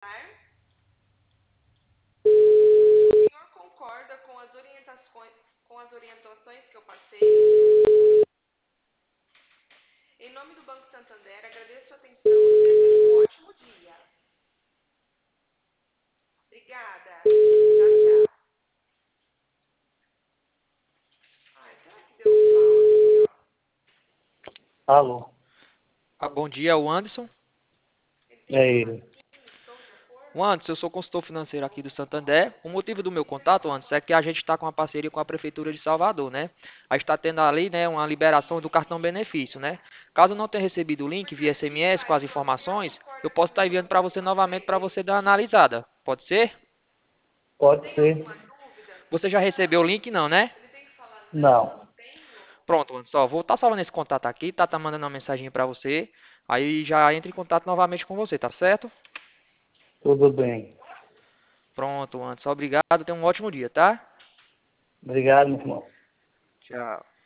O senhor concorda com as orientações que eu passei? Em nome do Banco Santander, agradeço sua atenção e desejo um ótimo dia. Obrigada. Tchau, tchau. Ai, será que deu um pau aqui, ó? Alô, Bom dia, o Anderson. é ele. O Anderson, eu sou consultor financeiro aqui do Santander. O motivo do meu contato, Anderson, é que a gente está com uma parceria com a Prefeitura de Salvador, né? A gente está tendo ali, né, uma liberação do cartão benefício, né? Caso não tenha recebido o link via SMS com as informações, eu posso estar enviando para você novamente para você dar uma analisada. Pode ser? Pode ser? Você já recebeu o link, não, né? Não. Pronto, Anderson, ó, vou estar salvando esse contato aqui, tá mandando uma mensagem para você. Aí já entra em contato novamente com você, tá certo? Tudo bem. Pronto, Anderson, obrigado. Tenha um ótimo dia, tá? Obrigado, meu irmão. Tchau.